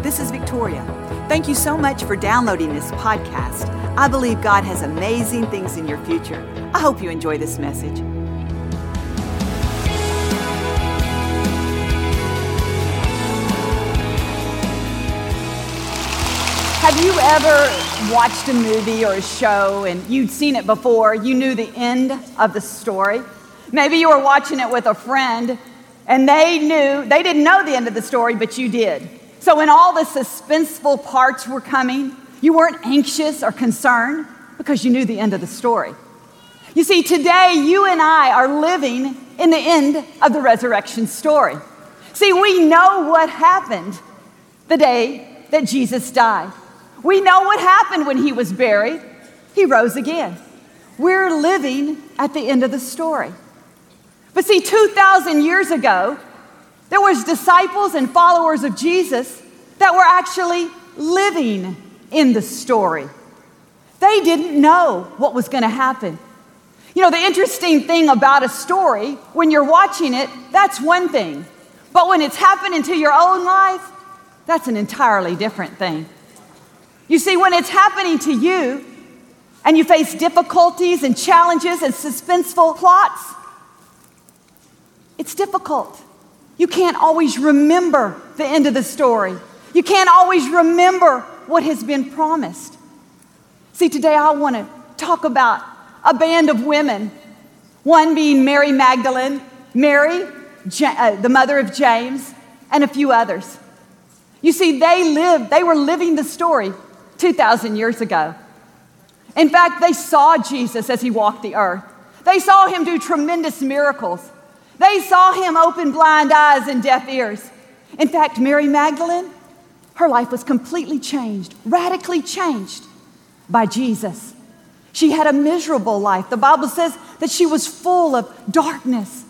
this is Victoria. Thank you so much for downloading this podcast. I believe God has amazing things in your future. I hope you enjoy this message. Have you ever watched a movie or a show and you'd seen it before, you knew the end of the story? Maybe you were watching it with a friend and they didn't know the end of the story, but you did. So when all the suspenseful parts were coming, you weren't anxious or concerned because you knew the end of the story. You see, today you and I are living in the end of the resurrection story. See, we know what happened the day that Jesus died. We know what happened when he was buried. He rose again. We're living at the end of the story. But see, 2,000 years ago, there was disciples and followers of Jesus that were actually living in the story. They didn't know what was going to happen. You know, the interesting thing about a story, when you're watching it, that's one thing. But when it's happening to your own life, that's an entirely different thing. You see, when it's happening to you and you face difficulties and challenges and suspenseful plots, it's difficult. You can't always remember the end of the story. You can't always remember what has been promised. See, today I want to talk about a band of women, one being Mary Magdalene, Mary, the mother of James, and a few others. You see, they were living the story 2,000 years ago. In fact, they saw Jesus as he walked the earth. They saw him do tremendous miracles. They saw him open blind eyes and deaf ears. In fact, Mary Magdalene, her life was completely changed, radically changed by Jesus. She had a miserable life. The Bible says that she was full of darkness.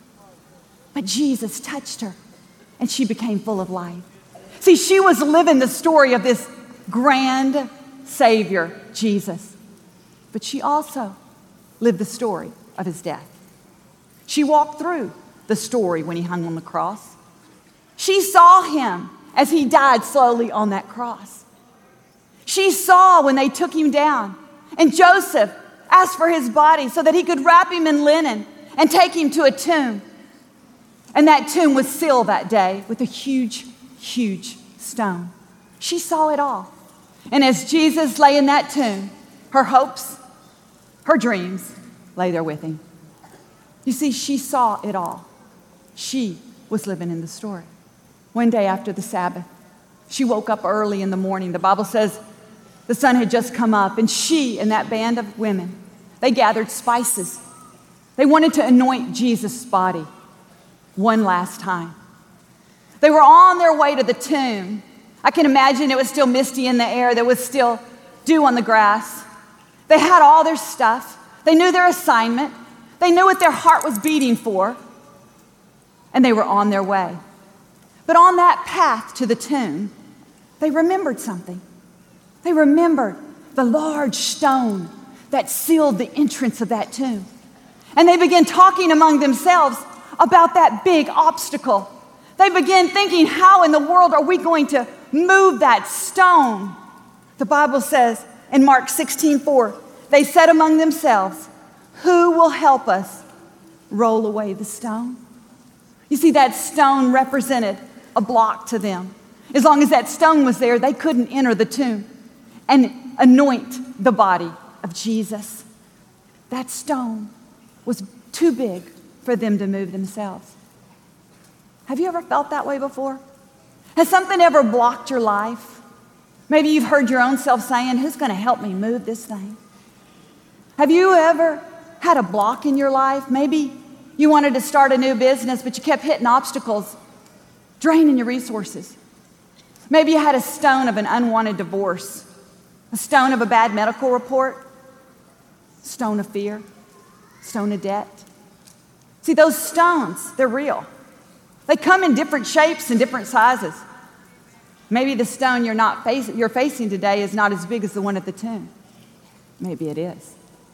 But Jesus touched her and she became full of life. See, she was living the story of this grand Savior, Jesus. But she also lived the story of his death. She walked through the story when he hung on the cross. She saw him as he died slowly on that cross. She saw when they took him down, and Joseph asked for his body so that he could wrap him in linen and take him to a tomb. And that tomb was sealed that day with a huge, huge stone. She saw it all. And as Jesus lay in that tomb, her hopes, her dreams lay there with him. You see, she saw it all. She was living in the story. One day after the Sabbath, she woke up early in the morning. The Bible says the sun had just come up, and she and that band of women, they gathered spices. They wanted to anoint Jesus' body one last time. They were on their way to the tomb. I can imagine it was still misty in the air. There was still dew on the grass. They had all their stuff. They knew their assignment. They knew what their heart was beating for, and they were on their way. But on that path to the tomb, they remembered something. They remembered the large stone that sealed the entrance of that tomb. And they began talking among themselves about that big obstacle. They began thinking, how in the world are we going to move that stone? The Bible says in Mark 16:4, they said among themselves, who will help us roll away the stone? You see, that stone represented a block to them. As long as that stone was there, they couldn't enter the tomb and anoint the body of Jesus. That stone was too big for them to move themselves. Have you ever felt that way before? Has something ever blocked your life? Maybe you've heard your own self saying, who's going to help me move this thing? Have you ever had a block in your life? Maybe you wanted to start a new business, but you kept hitting obstacles, draining your resources. Maybe you had a stone of an unwanted divorce, a stone of a bad medical report, stone of fear, stone of debt. See, those stones, they're real. They come in different shapes and different sizes. Maybe the stone you're facing today is not as big as the one at the tomb. Maybe it is.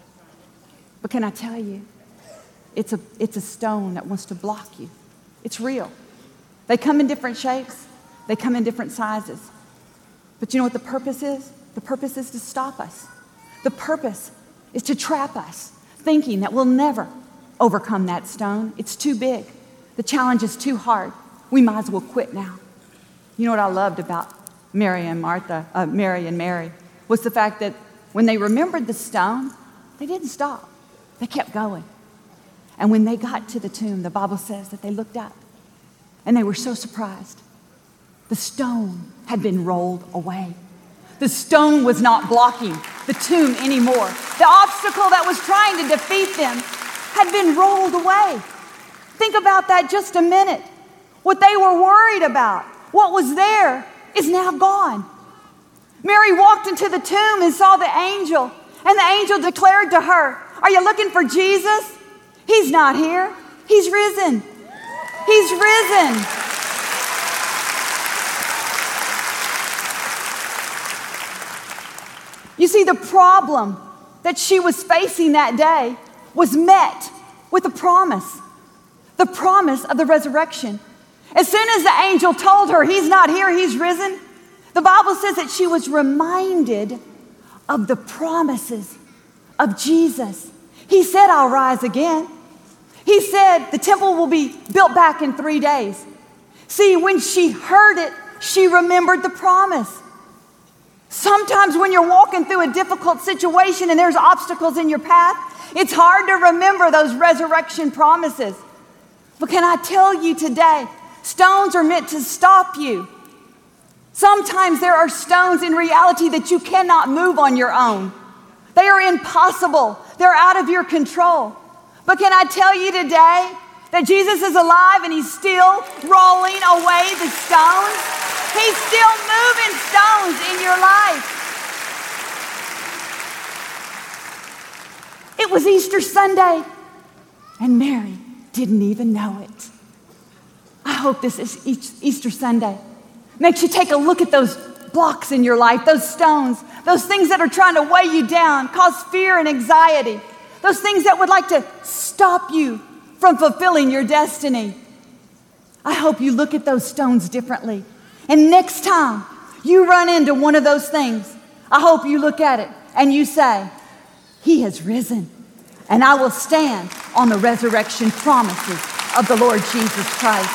But can I tell you, it's a stone that wants to block you. It's real. They come in different shapes. They come in different sizes. But you know what the purpose is? The purpose is to stop us. The purpose is to trap us, thinking that we'll never overcome that stone. It's too big. The challenge is too hard. We might as well quit now. You know what I loved about Mary and Mary was the fact that when they remembered the stone, they didn't stop. They kept going. And when they got to the tomb, the Bible says that they looked up and they were so surprised. The stone had been rolled away. The stone was not blocking the tomb anymore. The obstacle that was trying to defeat them had been rolled away. Think about that just a minute. What they were worried about, what was there, is now gone. Mary walked into the tomb and saw the angel, and the angel declared to her, "Are you looking for Jesus? He's not here. He's risen. He's risen." You see, the problem that she was facing that day was met with a promise, the promise of the resurrection. As soon as the angel told her, "He's not here, he's risen," the Bible says that she was reminded of the promises of Jesus. He said, "I'll rise again." He said the temple will be built back in 3 days. See, when she heard it, she remembered the promise. Sometimes when you're walking through a difficult situation and there's obstacles in your path, it's hard to remember those resurrection promises. But can I tell you today, stones are meant to stop you. Sometimes there are stones in reality that you cannot move on your own. They are impossible. They're out of your control. But can I tell you today that Jesus is alive and he's still rolling away the stones? He's still moving stones in your life. It was Easter Sunday, and Mary didn't even know it. I hope this is Easter Sunday makes you take a look at those blocks in your life, those stones, those things that are trying to weigh you down, cause fear and anxiety, those things that would like to stop you from fulfilling your destiny. I hope you look at those stones differently. And next time you run into one of those things, I hope you look at it and you say, "He has risen, and I will stand on the resurrection promises of the Lord Jesus Christ."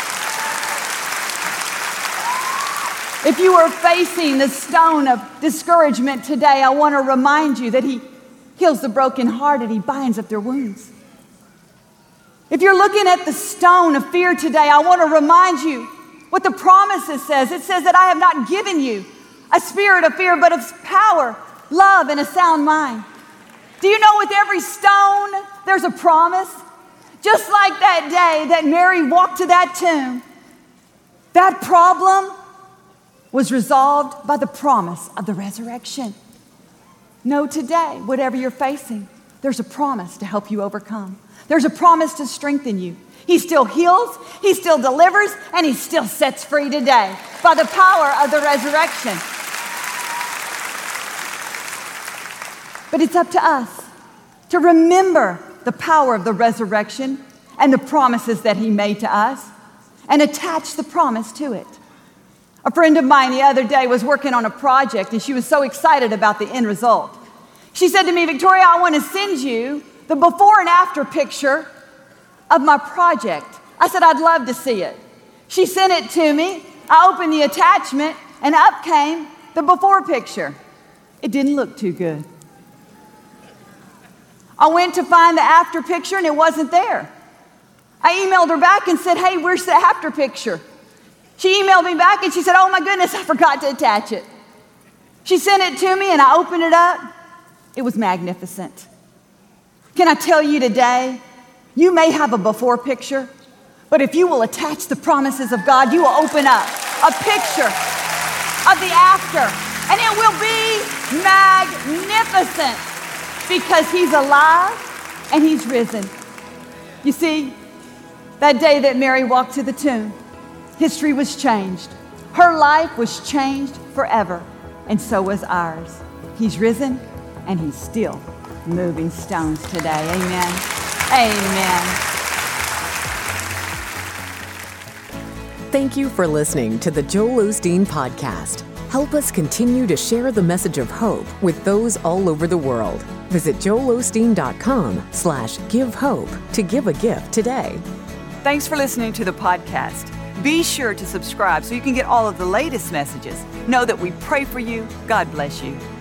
If you are facing the stone of discouragement today, I want to remind you that He heals the brokenhearted. He binds up their wounds. If you're looking at the stone of fear today, I want to remind you what the promises says. It says that I have not given you a spirit of fear, but of power, love, and a sound mind. Do you know with every stone, there's a promise? Just like that day that Mary walked to that tomb, that problem was resolved by the promise of the resurrection. Know today, whatever you're facing, there's a promise to help you overcome. There's a promise to strengthen you. He still heals, He still delivers, and He still sets free today by the power of the resurrection. But it's up to us to remember the power of the resurrection and the promises that He made to us and attach the promise to it. A friend of mine the other day was working on a project, and she was so excited about the end result. She said to me, "Victoria, I want to send you the before and after picture of my project." I said, "I'd love to see it." She sent it to me. I opened the attachment, and up came the before picture. It didn't look too good. I went to find the after picture, and it wasn't there. I emailed her back and said, "Hey, where's the after picture?" She emailed me back, and she said, "Oh my goodness, I forgot to attach it." She sent it to me, and I opened it up. It was magnificent. Can I tell you today, you may have a before picture, but if you will attach the promises of God, you will open up a picture of the after, and it will be magnificent because He's alive and He's risen. You see, that day that Mary walked to the tomb, history was changed. Her life was changed forever, and so was ours. He's risen, and He's still moving stones today. Amen. Amen. Thank you for listening to the Joel Osteen Podcast. Help us continue to share the message of hope with those all over the world. Visit joelosteen.com/give hope to give a gift today. Thanks for listening to the podcast. Be sure to subscribe so you can get all of the latest messages. Know that we pray for you. God bless you.